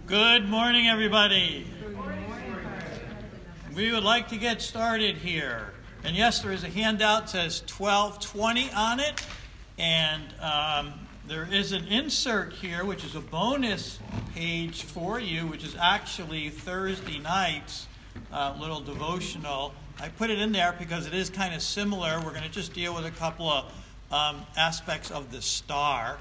Good morning, everybody. We would like to get started here. And yes, there is a handout that says 12:20 on it. And there is an insert here, which is a bonus page for you, which is actually Thursday night's little devotional. I put it in there because it is kind of similar. We're going to just deal with a couple of aspects of the star.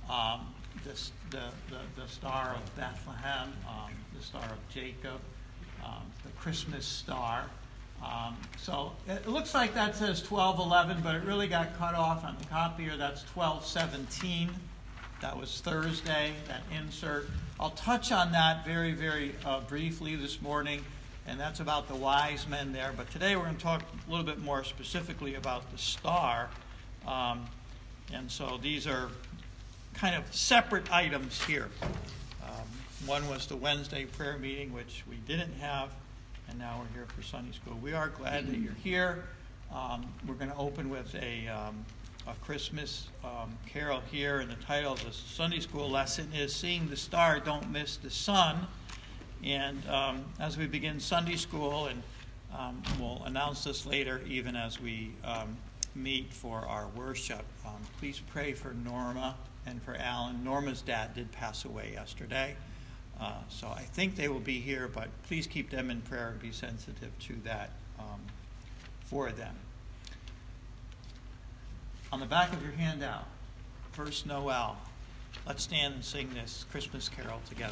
The star of Bethlehem, the star of Jacob, the Christmas star. So it looks like that says 12:11, but it really got cut off on the copier. That's 12:17. That was Thursday, that insert. I'll touch on that very, very briefly this morning, and that's about the wise men there. But today we're going to talk a little bit more specifically about the star. And so these are kind of separate items here. One was the Wednesday prayer meeting, which we didn't have, and now we're here for Sunday school. We are glad that you're here. We're going to open with a Christmas carol here, and the title of the Sunday school lesson is Seeing the Star, Don't Miss the Sun. And as we begin Sunday school, and we'll announce this later even as we meet for our worship, please pray for Norma and for Alan. Norma's dad did pass away yesterday, so I think they will be here, but please keep them in prayer and be sensitive to that for them. On the back of your handout, First Noel. Let's stand and sing this Christmas carol together.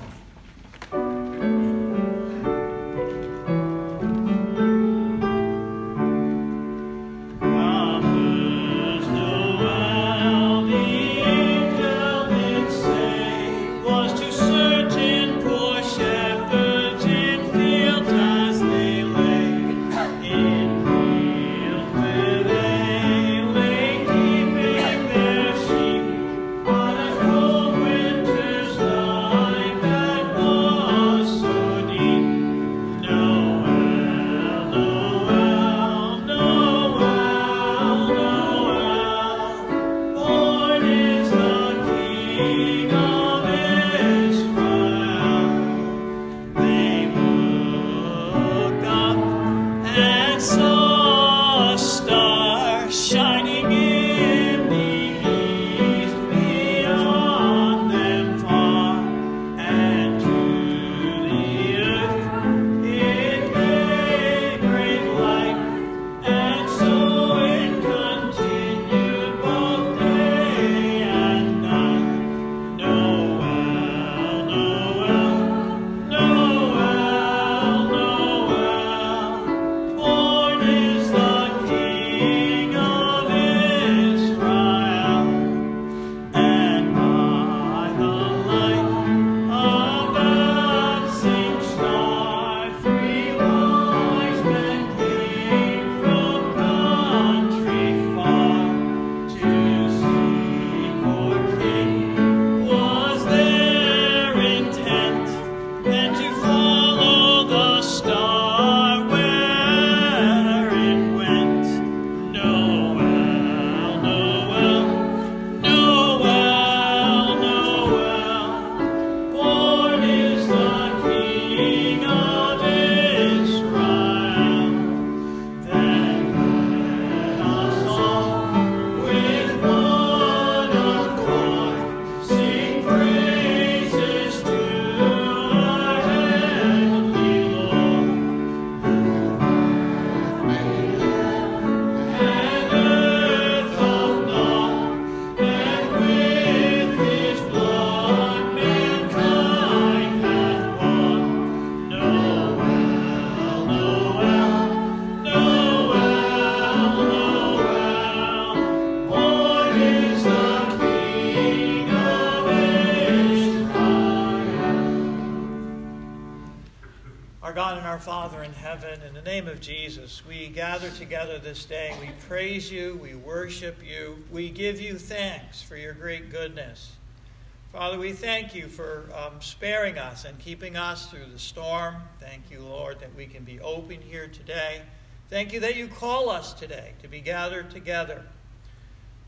Father in heaven, in the name of Jesus, we gather together this day. We praise you, we worship you, we give you thanks for your great goodness. Father, we thank you for sparing us and keeping us through the storm. Thank you, Lord, that we can be open here today. Thank you that you call us today to be gathered together.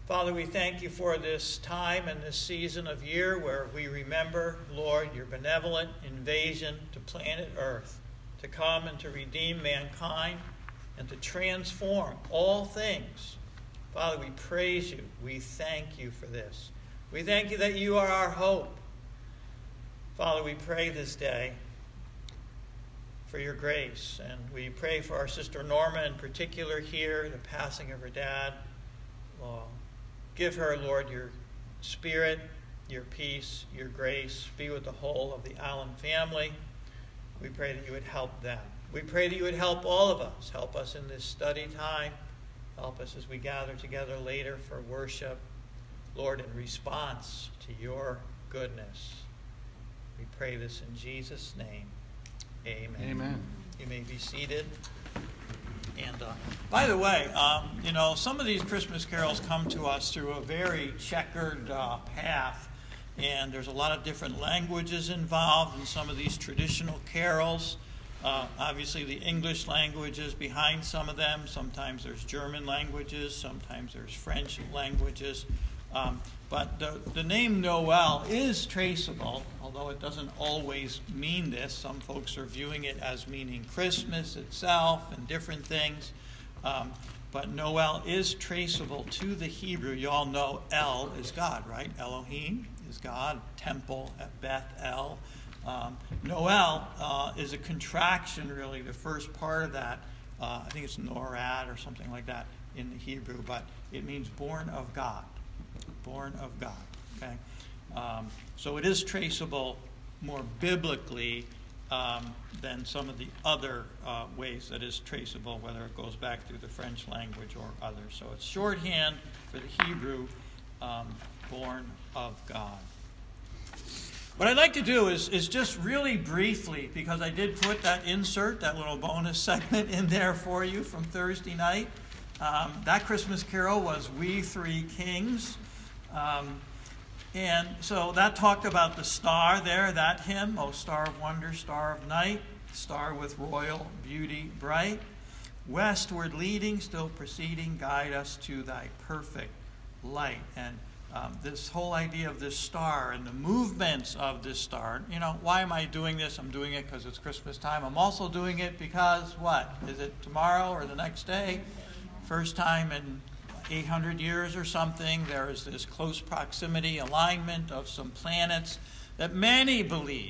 Father, we thank you for this time and this season of year where we remember, Lord, your benevolent invasion to planet Earth, to come and to redeem mankind and to transform all things. Father, we praise you. We thank you for this. We thank you that you are our hope. Father, we pray this day for your grace, and we pray for our sister Norma in particular here, the passing of her dad. Lord, give her, Lord, your spirit, your peace, your grace. Be with the whole of the Allen family. We pray that you would help them. We pray that you would help all of us. Help us in this study time. Help us as we gather together later for worship. Lord, in response to your goodness. We pray this in Jesus' name. Amen. Amen. You may be seated. And by the way, some of these Christmas carols come to us through a very checkered path. And there's a lot of different languages involved in some of these traditional carols. Obviously, the English language is behind some of them. Sometimes there's German languages. Sometimes there's French languages. But the name Noel is traceable, although it doesn't always mean this. Some folks are viewing it as meaning Christmas itself and different things. But Noel is traceable to the Hebrew. You all know El is God, right? Elohim is God. Temple at Beth El. Noel is a contraction, really, the first part of that. I think it's Norad or something like that in the Hebrew, but it means born of God. Born of God. Okay, so it is traceable more biblically than some of the other ways that is traceable, whether it goes back through the French language or others. So it's shorthand for the Hebrew, born of God. What I'd like to do is just really briefly, because I did put that insert, that little bonus segment in there for you from Thursday night. That Christmas carol was We Three Kings. And so that talked about the star there, that hymn, O Star of Wonder, Star of Night, star with royal beauty bright, westward leading, still proceeding, guide us to thy perfect light. And this whole idea of this star and the movements of this star, why am I doing this? I'm doing it because it's Christmas time. I'm also doing it because what? Is it tomorrow or the next day? First time in 800 years or something, there is this close proximity alignment of some planets that many believe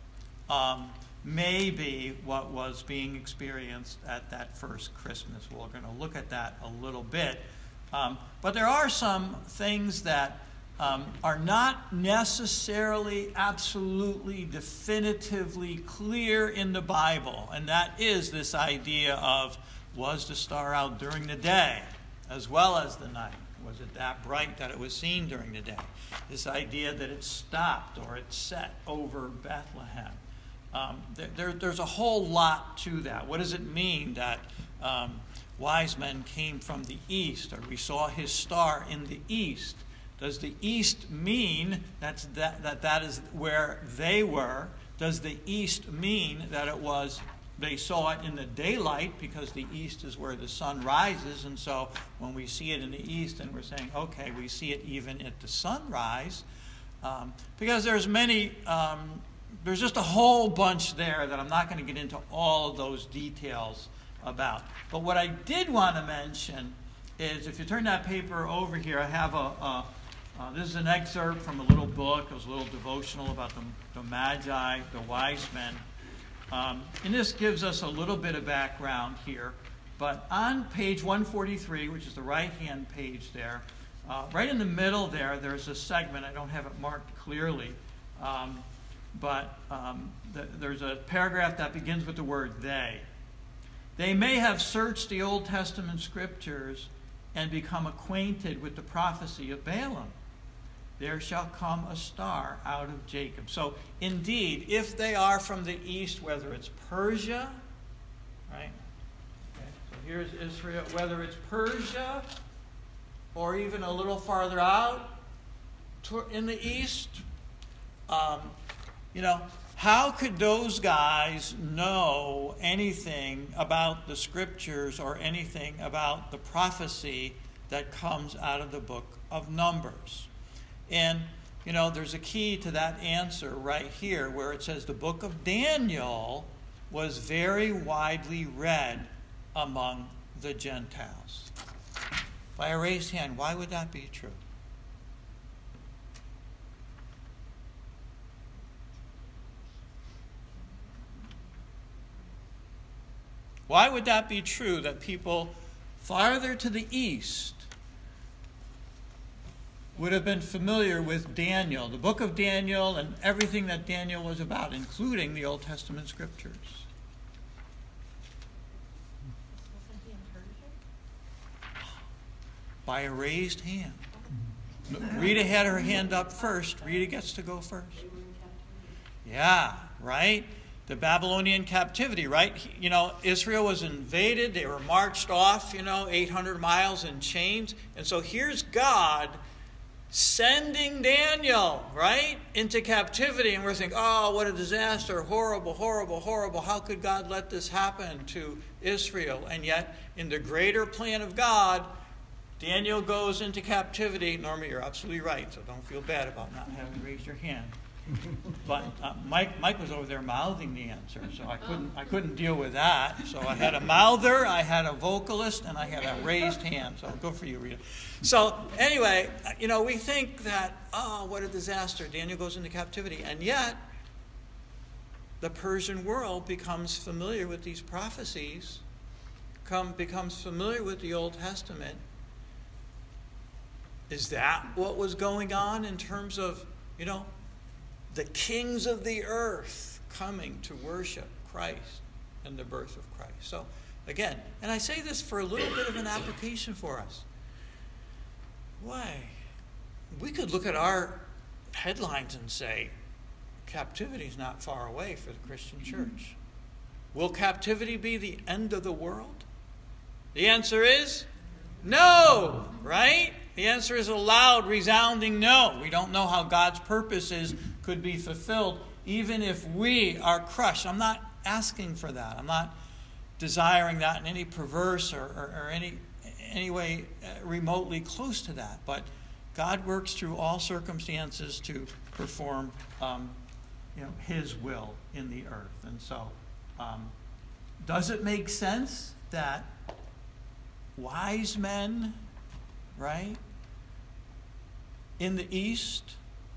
may be what was being experienced at that first Christmas. We're going to look at that a little bit. But there are some things that are not necessarily absolutely definitively clear in the Bible, and that is this idea of, was the star out during the day as well as the night? Was it that bright that it was seen during the day? This idea that it stopped or it set over Bethlehem. There's a whole lot to that. What does it mean that wise men came from the east, or we saw his star in the east? Does the east mean that is where they were? Does the east mean that it was they saw it in the daylight, because the east is where the sun rises, and so when we see it in the east and we're saying, okay, we see it even at the sunrise, because there's just a whole bunch there that I'm not going to get into all of those details about. But what I did want to mention is, if you turn that paper over here, I have this is an excerpt from a little book. It was a little devotional about the Magi, the wise men. And this gives us a little bit of background here. But on page 143, which is the right-hand page there, right in the middle there's a segment. I don't have it marked clearly. But there's a paragraph that begins with the word they. They may have searched the Old Testament scriptures and become acquainted with the prophecy of Balaam. There shall come a star out of Jacob. So, indeed, if they are from the east, whether it's Persia, right? Okay, so here's Israel, whether it's Persia or even a little farther out in the east, how could those guys know anything about the scriptures or anything about the prophecy that comes out of the book of Numbers. And, there's a key to that answer right here where it says the book of Daniel was very widely read among the Gentiles. By a raised hand, why would that be true? Why would that be true that people farther to the east would have been familiar with Daniel, the book of Daniel, and everything that Daniel was about, including the Old Testament scriptures? Wasn't he in Persia? By a raised hand. Rita had her hand up first. Rita gets to go first. Yeah, right? The Babylonian captivity, right? Israel was invaded. They were marched off, 800 miles in chains. And so here's God sending Daniel, right, into captivity. And we're thinking, oh, what a disaster. Horrible, horrible, horrible. How could God let this happen to Israel? And yet, in the greater plan of God, Daniel goes into captivity. Norma, you're absolutely right, so don't feel bad about not having raised your hand. But Mike was over there mouthing the answer, so I couldn't deal with that. So I had a mouther, I had a vocalist, and I had a raised hand. So go for you, Rita. So anyway, we think that, oh, what a disaster. Daniel goes into captivity. And yet, the Persian world becomes familiar with these prophecies, becomes familiar with the Old Testament. Is that what was going on in terms of, the kings of the earth coming to worship Christ and the birth of Christ? So, again, and I say this for a little bit of an application for us. Why? We could look at our headlines and say, captivity is not far away for the Christian church. Will captivity be the end of the world? The answer is no, right? The answer is a loud, resounding no. We don't know how God's purposes could be fulfilled, even if we are crushed. I'm not asking for that. I'm not desiring that in any perverse or any way remotely close to that. But God works through all circumstances to perform, His will in the earth. And so, does it make sense that wise men, right, in the East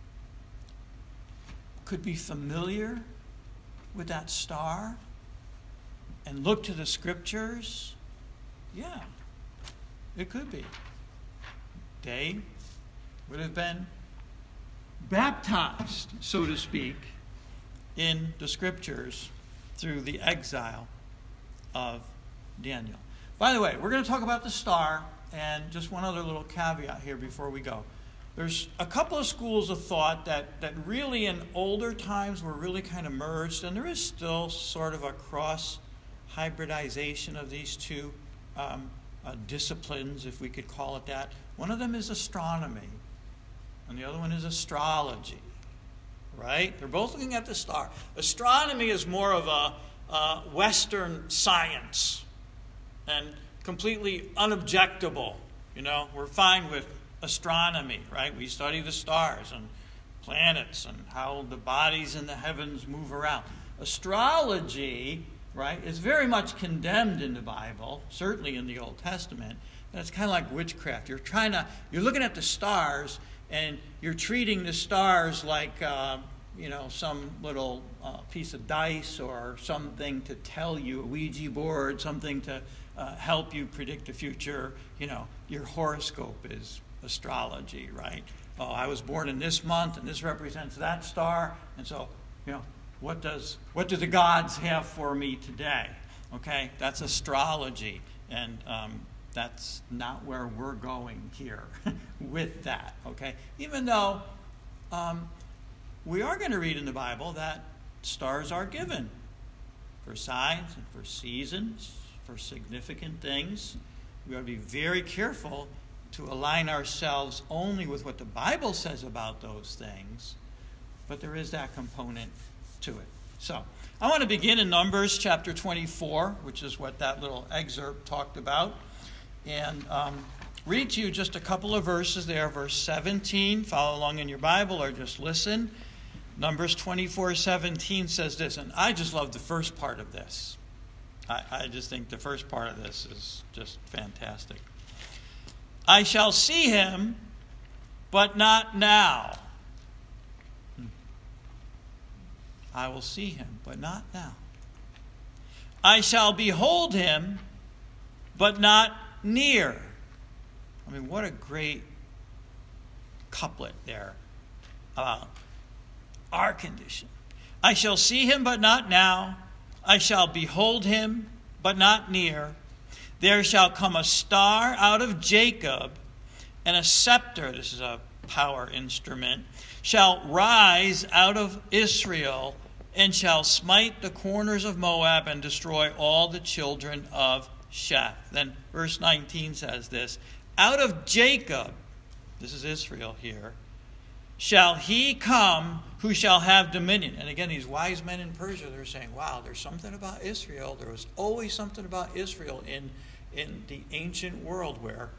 could be familiar with that star and look to the scriptures? Yeah, it could be. They would have been baptized, so to speak, in the scriptures through the exile of Daniel. By the way, we're going to talk about the star, and just one other little caveat here before we go. There's a couple of schools of thought that really in older times were really kind of merged, and there is still sort of a cross-hybridization of these two disciplines, if we could call it that. One of them is astronomy, and the other one is astrology, right? They're both looking at the star. Astronomy is more of a Western science and completely unobjectable. We're fine with astronomy, right? We study the stars and planets and how the bodies in the heavens move around. Astrology, right, is very much condemned in the Bible, certainly in the Old Testament. And it's kind of like witchcraft. You're looking at the stars and you're treating the stars like, some little piece of dice or something to tell you, a Ouija board, something to help you predict the future. Your horoscope is astrology, right? Oh, I was born in this month, and this represents that star, and so, what do the gods have for me today? Okay, that's astrology, and that's not where we're going here with that, okay? Even though we are going to read in the Bible that stars are given for signs and for seasons, for significant things. We ought to be very careful to align ourselves only with what the Bible says about those things, but there is that component to it. So, I want to begin in Numbers chapter 24, which is what that little excerpt talked about. And read to you just a couple of verses there. Verse 17, follow along in your Bible or just listen. Numbers 24:17 says this, and I just love the first part of this. I just think the first part of this is just fantastic. I shall see him, but not now. I will see him, but not now. I shall behold him, but not near. I mean, what a great couplet there about our condition. I shall see him, but not now. I shall behold him, but not near. There shall come a star out of Jacob, and a scepter, this is a power instrument, shall rise out of Israel, and shall smite the corners of Moab and destroy all the children of Sheth. Then verse 19 says this, out of Jacob, this is Israel here, shall he come who shall have dominion. And again, these wise men in Persia, they're saying, wow, there's something about Israel. There was always something about Israel in the ancient world where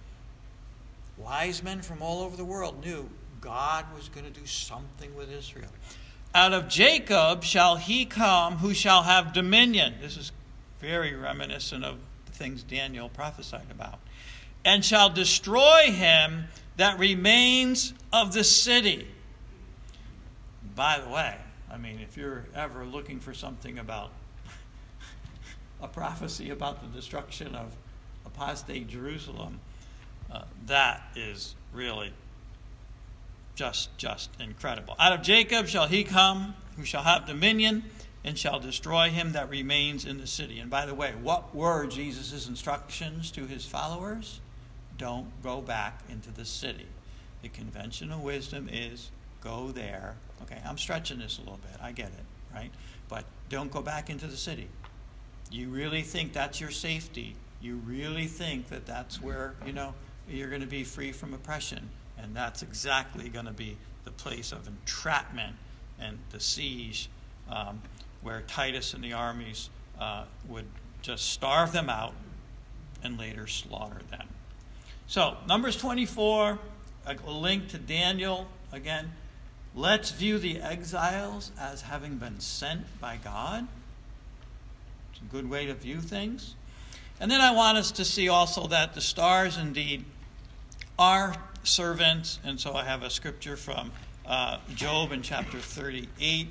wise men from all over the world knew God was going to do something with Israel. Out of Jacob shall he come who shall have dominion. This is very reminiscent of the things Daniel prophesied about. And shall destroy him that remains of the city. By the way, I mean, if you're ever looking for something about a prophecy about the destruction of apostate Jerusalem, that is really just incredible. Out of Jacob shall he come who shall have dominion and shall destroy him that remains in the city. And by the way, what were Jesus' instructions to his followers? Don't go back into the city. The conventional wisdom is go there. Okay, I'm stretching this a little bit. I get it, right? But don't go back into the city. You really think that's your safety? You really think that that's where, you're going to be free from oppression? And that's exactly going to be the place of entrapment and the siege, where Titus and the armies would just starve them out and later slaughter them. So, Numbers 24, a link to Daniel. Again, let's view the exiles as having been sent by God. It's a good way to view things. And then I want us to see also that the stars indeed are servants. And so I have a scripture from Job in chapter 38.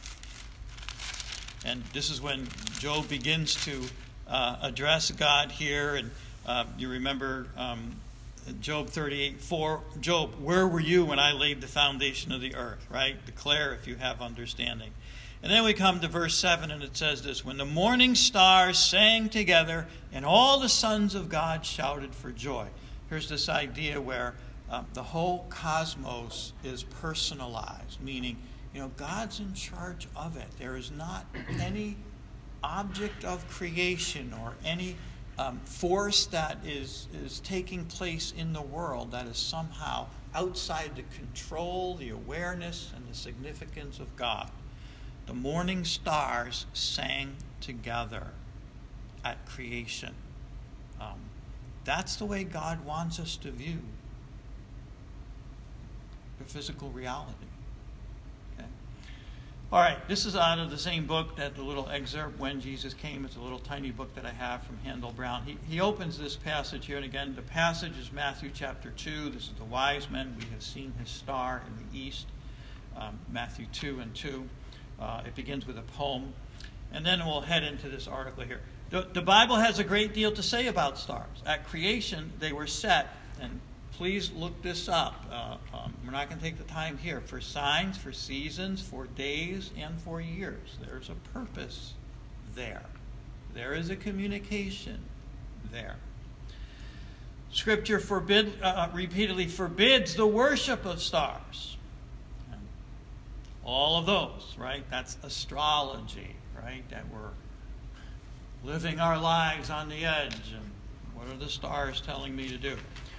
And this is when Job begins to address God here. And you remember Job 38:4. Job, where were you when I laid the foundation of the earth? Right? Declare if you have understanding. And then we come to verse 7, and it says this: when the morning stars sang together, and all the sons of God shouted for joy. Here's this idea where the whole cosmos is personalized, meaning, God's in charge of it. There is not any object of creation or any force that is taking place in the world that is somehow outside the control, the awareness, and the significance of God. The morning stars sang together at creation. That's the way God wants us to view the physical reality. Okay? All right, this is out of the same book, that the little excerpt, When Jesus Came. It's a little tiny book that I have from Handel Brown. He opens this passage here, and again, the passage is Matthew chapter 2. This is the wise men. We have seen his star in the east. Matthew 2 and 2. It begins with a poem. And then we'll head into this article here. The Bible has a great deal to say about stars. At creation, they were set, and please look this up. We're not going to take the time here. For signs, for seasons, for days, and for years. There's a purpose there. There is a communication there. Scripture repeatedly forbids the worship of stars. And all of those, right? That's astrology, right? That we're living our lives on the edge, and what are the stars telling me to do?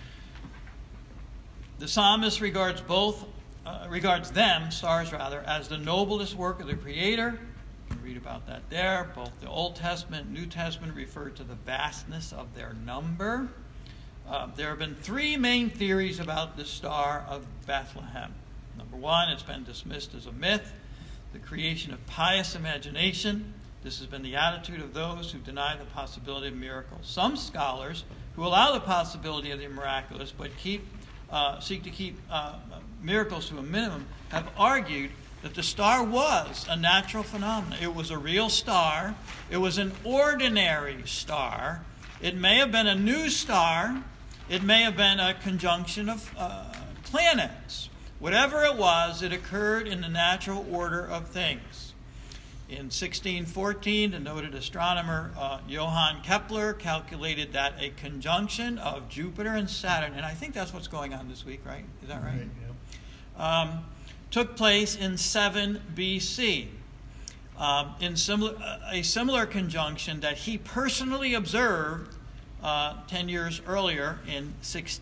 The psalmist regards them, stars rather, as the noblest work of the Creator. You can read about that there. Both the Old Testament and New Testament refer to the vastness of their number. There have been three main theories about the Star of Bethlehem. Number one, it's been dismissed as a myth, the creation of pious imagination. This has been the attitude of those who deny the possibility of miracles. Some scholars who allow the possibility of the miraculous but seek to keep miracles to a minimum have argued that the star was a natural phenomenon. It was a real star. It was an ordinary star. It may have been a new star. It may have been a conjunction of planets. Whatever it was, it occurred in the natural order of things. In 1614, the noted astronomer Johann Kepler calculated that a conjunction of Jupiter and Saturn, and I think that's what's going on this week, right? Is that right? Yeah. Took place in 7 BC. In a similar conjunction that he personally observed 10 years earlier in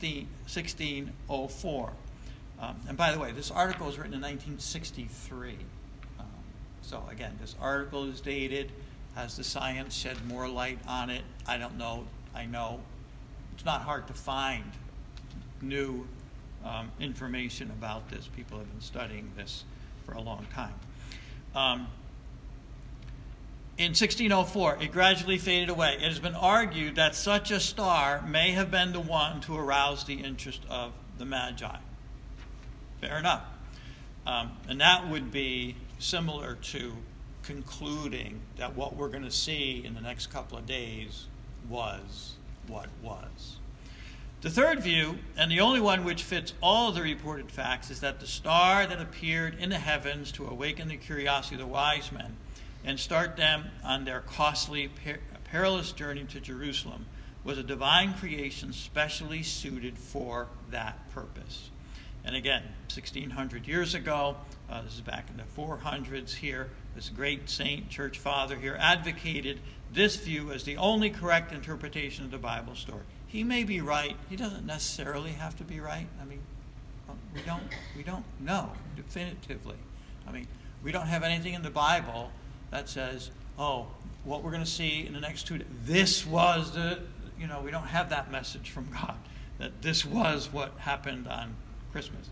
1604. And by the way, this article was written in 1963. So again, this article is dated. Has the science shed more light on it? I don't know. I know it's not hard to find new information about this. People have been studying this for a long time. In 1604, it gradually faded away. It has been argued that such a star may have been the one to arouse the interest of the Magi. Fair enough. And that would be similar to concluding that what we're going to see in the next couple of days was what was. The third view, and the only one which fits all of the reported facts, is that the star that appeared in the heavens to awaken the curiosity of the wise men and start them on their costly, perilous journey to Jerusalem was a divine creation specially suited for that purpose. And again, 1,600 years ago, this is back in the 400s here, this great saint, church father here, advocated this view as the only correct interpretation of the Bible story. He may be right. He doesn't necessarily have to be right. I mean, we don't know definitively. I mean, we don't have anything in the Bible that says, oh, what we're going to see in the next 2 days, this was we don't have that message from God, that this was what happened on Christmas.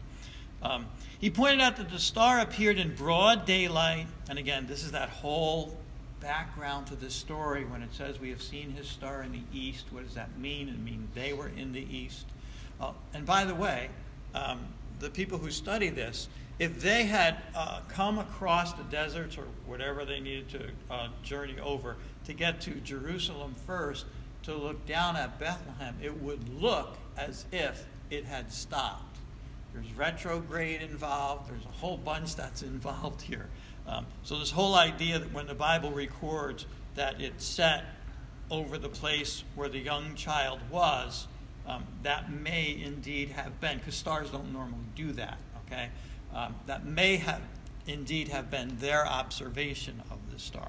He pointed out that the star appeared in broad daylight, and again, this is that whole background to this story when it says we have seen his star in the east. What does that mean? It means they were in the east. And by the way, the people who study this, if they had come across the deserts or whatever they needed to journey over to get to Jerusalem first, to look down at Bethlehem, it would look as if it had stopped. There's retrograde involved. There's a whole bunch that's involved here. So this whole idea that when the Bible records that it set over the place where the young child was, that may indeed have been, because stars don't normally do that, okay? That may have indeed have been their observation of the star.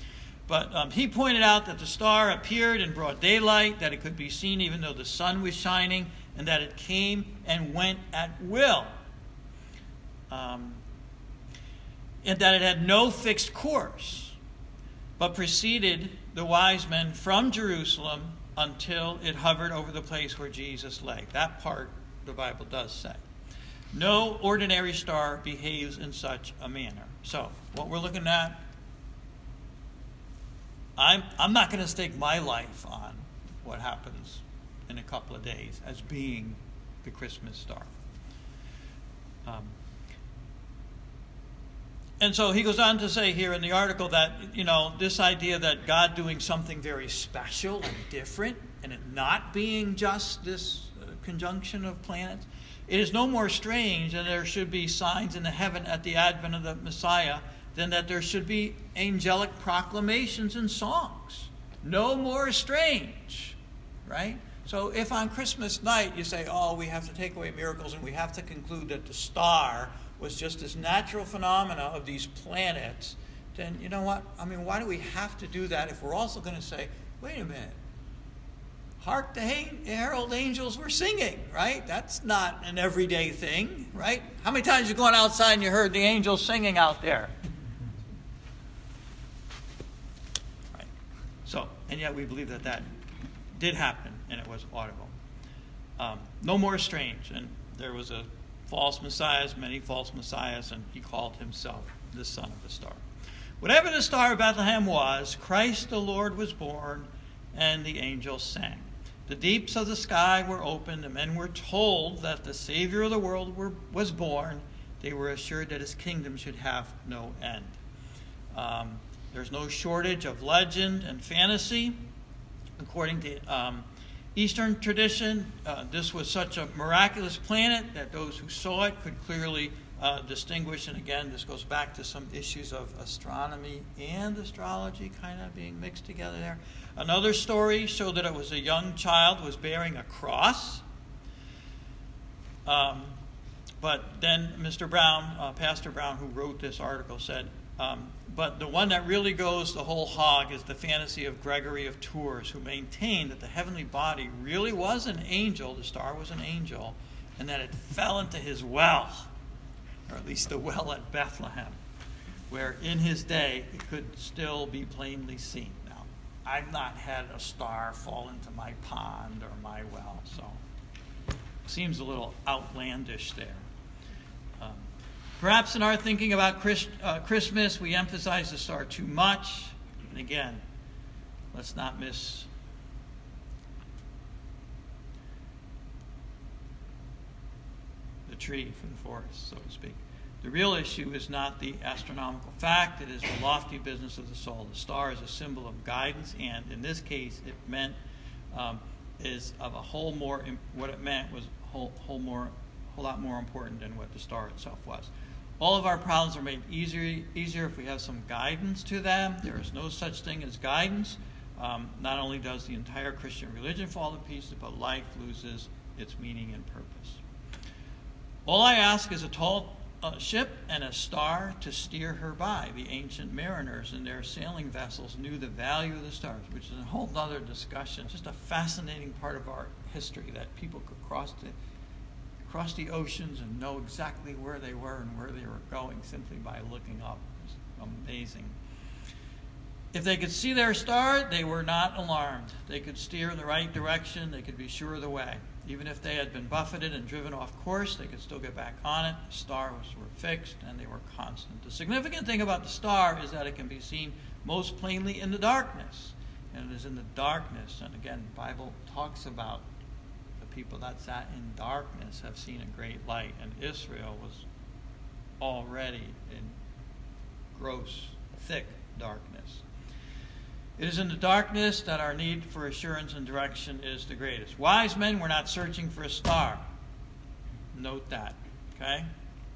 But he pointed out that the star appeared in broad daylight, that it could be seen even though the sun was shining, and that it came and went at will. And that it had no fixed course, but preceded the wise men from Jerusalem until it hovered over the place where Jesus lay. That part the Bible does say. No ordinary star behaves in such a manner. So, what we're looking at, I'm not going to stake my life on what happens in a couple of days as being the Christmas star. And so he goes on to say here in the article that, this idea that God doing something very special and different and it not being just this conjunction of planets, it is no more strange than there should be signs in the heaven at the advent of the Messiah than that there should be angelic proclamations and songs. No more strange, right? So if on Christmas night you say, oh, we have to take away miracles and we have to conclude that the star was just this natural phenomena of these planets, then you know what? I mean, why do we have to do that if we're also going to say, wait a minute, hark the herald angels were singing, right? That's not an everyday thing, right? How many times you gone outside and you heard the angels singing out there? Right. So, and yet we believe that did happen and it was audible. no more strange. And there was a false messiahs, many false messiahs, and he called himself the Son of the Star. Whatever the Star of Bethlehem was, Christ the Lord was born, and the angels sang. The deeps of the sky were opened, and men were told that the Savior of the world was born. They were assured that his kingdom should have no end. There's no shortage of legend and fantasy. According to Eastern tradition, this was such a miraculous planet that those who saw it could clearly distinguish. And again, this goes back to some issues of astronomy and astrology kind of being mixed together there. Another story showed that it was a young child was bearing a cross. But then Mr. Brown, Pastor Brown, who wrote this article, said, but the one that really goes the whole hog is the fantasy of Gregory of Tours, who maintained that the heavenly body really was an angel, the star was an angel, and that it fell into his well, or at least the well at Bethlehem, where in his day it could still be plainly seen. Now, I've not had a star fall into my pond or my well, so it seems a little outlandish there. Perhaps in our thinking about Christmas, we emphasize the star too much. And again, let's not miss the tree from the forest, so to speak. The real issue is not the astronomical fact. It is the lofty business of the soul. The star is a symbol of guidance, and in this case, it meant is of a whole more. What it meant was a whole lot more important than what the star itself was. All of our problems are made easier if we have some guidance to them. There is no such thing as guidance. Not only does the entire Christian religion fall to pieces, but life loses its meaning and purpose. All I ask is a tall ship and a star to steer her by. The ancient mariners in their sailing vessels knew the value of the stars, which is a whole other discussion. Just a fascinating part of our history that people could cross the oceans and know exactly where they were and where they were going simply by looking up. It's amazing. If they could see their star, they were not alarmed. They could steer in the right direction. They could be sure of the way. Even if they had been buffeted and driven off course, they could still get back on it. The stars were fixed and they were constant. The significant thing about the star is that it can be seen most plainly in the darkness. And it is in the darkness. And again, the Bible talks about people that sat in darkness have seen a great light, and Israel was already in gross, thick darkness. It is in the darkness that our need for assurance and direction is the greatest. Wise men were not searching for a star. Note that, okay?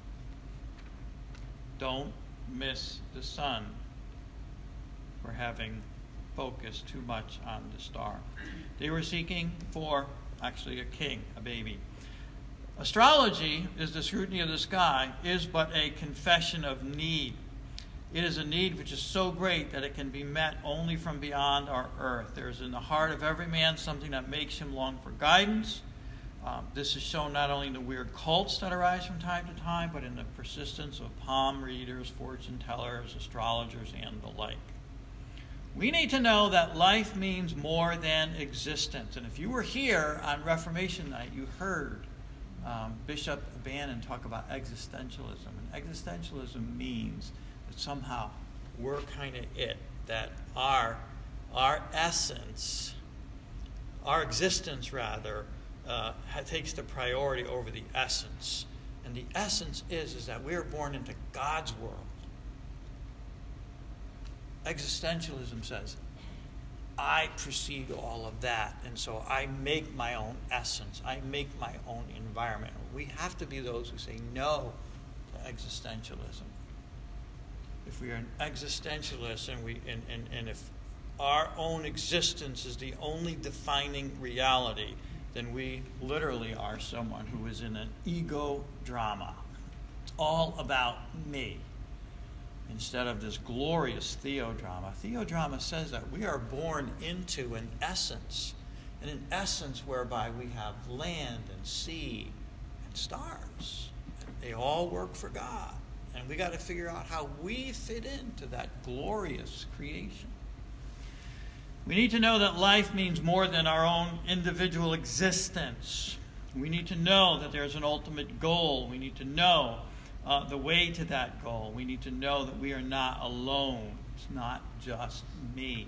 Don't miss the sun for having focused too much on the star. They were seeking for actually a king, a baby. Astrology is the scrutiny of the sky, is but a confession of need. It is a need which is so great that it can be met only from beyond our earth. There is in the heart of every man something that makes him long for guidance. This is shown not only in the weird cults that arise from time to time, but in the persistence of palm readers, fortune tellers, astrologers, and the like. We need to know that life means more than existence. And if you were here on Reformation Night, you heard Bishop Bannon talk about existentialism. And existentialism means that somehow we're kind of it, that our essence, our existence rather, takes the priority over the essence. And the essence is that we are born into God's world. Existentialism says, I precede all of that, and so I make my own essence. I make my own environment. We have to be those who say no to existentialism. If we are an existentialist and if our own existence is the only defining reality, then we literally are someone who is in an ego drama. It's all about me. Instead of this glorious theodrama. Theodrama says that we are born into an essence whereby we have land and sea and stars. They all work for God. And we got to figure out how we fit into that glorious creation. We need to know that life means more than our own individual existence. We need to know that there's an ultimate goal. We need to know the way to that goal. We need to know that we are not alone. It's not just me.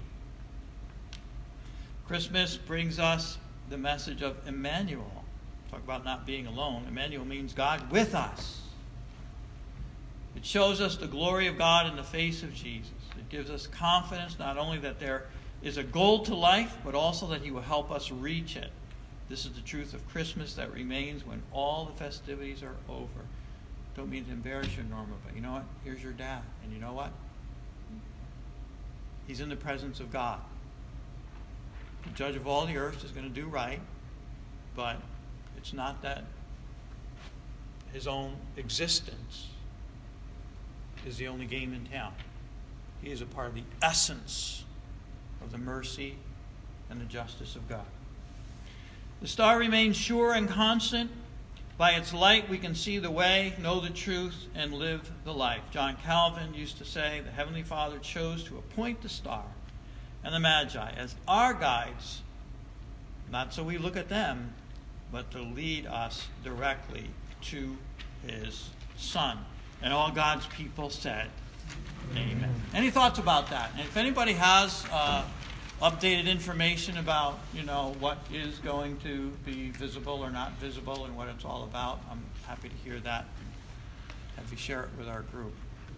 Christmas brings us the message of Emmanuel. Talk about not being alone. Emmanuel means God with us. It shows us the glory of God in the face of Jesus. It gives us confidence not only that there is a goal to life, but also that he will help us reach it. This is the truth of Christmas that remains when all the festivities are over. Don't mean to embarrass you, Norma, but you know what? Here's your dad. And you know what? He's in the presence of God. The judge of all the earth is going to do right, but it's not that his own existence is the only game in town. He is a part of the essence of the mercy and the justice of God. The star remains sure and constant. By its light we can see the way, know the truth, and live the life. John Calvin used to say, the Heavenly Father chose to appoint the star and the Magi as our guides, not so we look at them, but to lead us directly to his Son. And all God's people said, amen. Any thoughts about that? And if anybody has updated information about, what is going to be visible or not visible and what it's all about, I'm happy to hear that and have you share it with our group.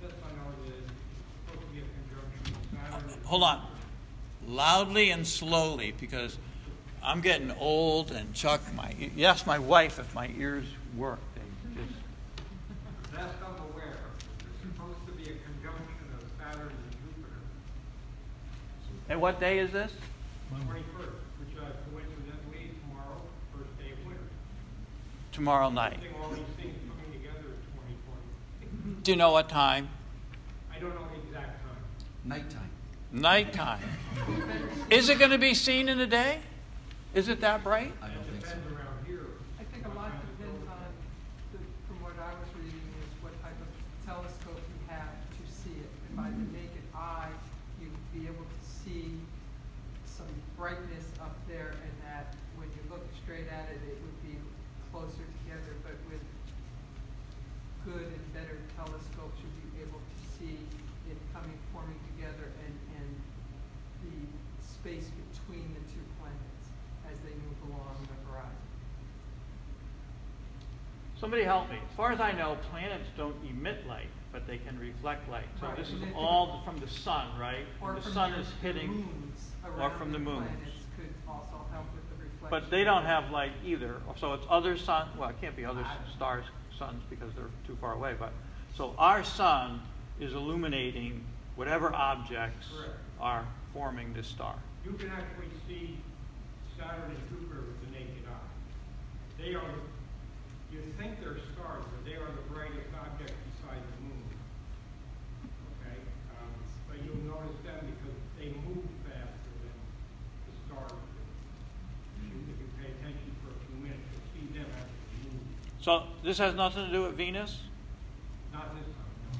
Hold on. Loudly and slowly, because I'm getting old, and Chuck, you ask my wife if my ears work. They just... Best I'm aware, there's supposed to be a conjunction of Saturn and Jupiter. And what day is this? 21st, which coincidentally tomorrow, first day of winter. Tomorrow night. I think all these things coming together is 2020. Do you know what time? I don't know the exact time. Nighttime. Nighttime. Is it going to be seen in the day? Is it that bright? I don't think so. Depends around here. I think a lot depends on, from what I was reading, is what type of telescope you have to see it. And by the naked eye, you'd be able to see some brightness up there, and that when you look straight at it, it would be closer together. But with good and better telescopes, you'd be able to see it forming together, and the space between the two planets as they move along the horizon. Somebody help me. As far as I know, planets don't emit light, but they can reflect light. So Right. this is all from the sun, right? Or the from sun the is hitting, moons or around from the the moons. planets could also help with the reflection. But they don't have light either. So it's other sun. Well, it can't be other stars, suns, because they're too far away. But so our sun is illuminating whatever objects Correct. are forming this star. You can actually see Saturn and Jupiter with the naked eye. They are, you think they're stars, but they are the brightest objects besides the moon. Okay? But you'll notice them because they move faster than the stars do. If you pay attention for a few minutes, you'll see them actually move. So this has nothing to do with Venus? Not this time, no.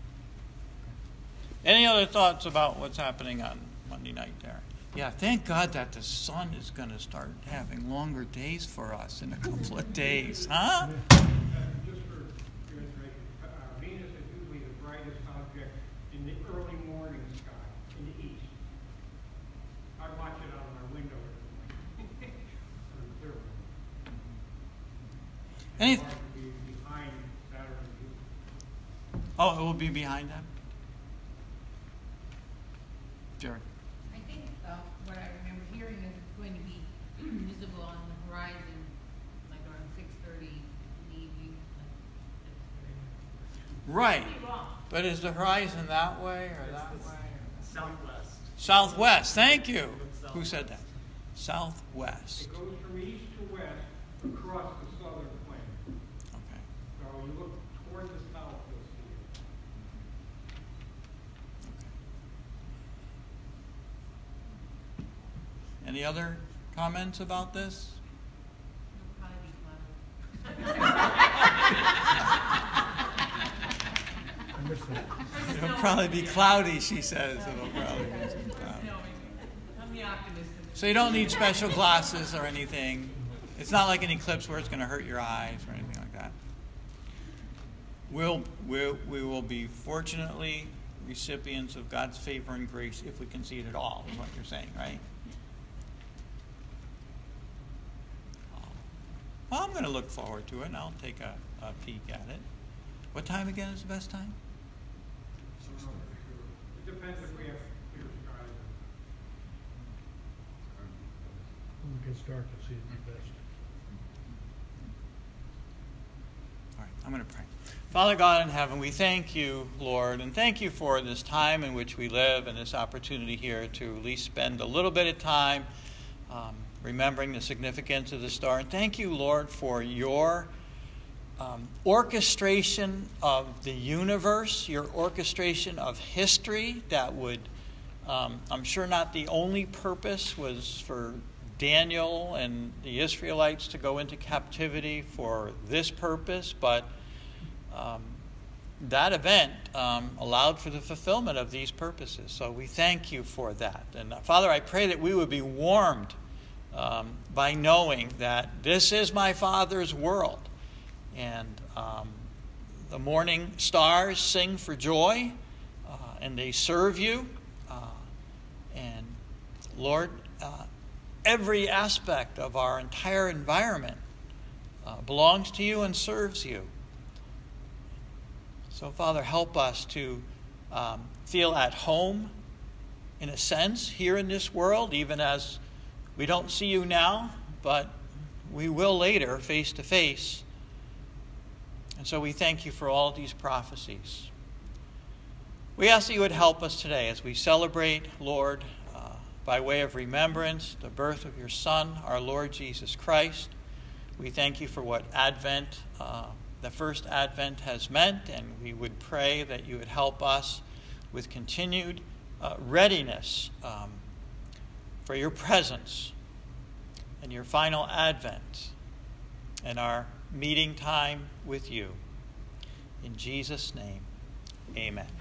Any other thoughts about what's happening on Monday night there? Yeah, thank God that the sun is going to start having longer days for us in a couple of days, huh? Just for your information, Venus is usually the brightest object in the early morning sky in the east. I watch it out of my window every morning. Clear one. Any? It's hard to be behind Saturn and Jupiter. Oh, it will be behind them? Jared. I think what I remember hearing is it's going to be visible on the horizon, like around 6:30 in the evening. Right. Could be wrong. But is the horizon that way or that way? Southwest. Southwest. Thank you. Who said that? Southwest. It goes from east to west across the southern plain. Okay. So you look toward the south, you'll see it. Any other comments about this? It'll probably be cloudy. It'll probably be cloudy, she says. It'll probably be some cloudy. I'm the optimist. So you don't need special glasses or anything. It's not like an eclipse where it's going to hurt your eyes or anything like that. We will be fortunately recipients of God's favor and grace if we can see it at all, is what you're saying, right? Well, I'm going to look forward to it, and I'll take a peek at it. What time again is the best time? It depends if we have clear skies. When it gets dark, you'll see it the best. All right, I'm going to pray. Father God in heaven, we thank you, Lord, and thank you for this time in which we live and this opportunity here to at least spend a little bit of time remembering the significance of the star. And thank you, Lord, for your orchestration of the universe, your orchestration of history that would, I'm sure not the only purpose was for Daniel and the Israelites to go into captivity for this purpose, but that event allowed for the fulfillment of these purposes. So we thank you for that. And Father, I pray that we would be warmed by knowing that this is my Father's world. And the morning stars sing for joy, and they serve you. And Lord, every aspect of our entire environment belongs to you and serves you. So, Father, help us to feel at home, in a sense, here in this world, even as we don't see you now, but we will later, face to face. And so we thank you for all these prophecies. We ask that you would help us today as we celebrate, Lord, by way of remembrance, the birth of your Son, our Lord Jesus Christ. We thank you for what Advent, the first Advent, has meant, and we would pray that you would help us with continued readiness for your presence and your final Advent and our meeting time with you. In Jesus' name, amen.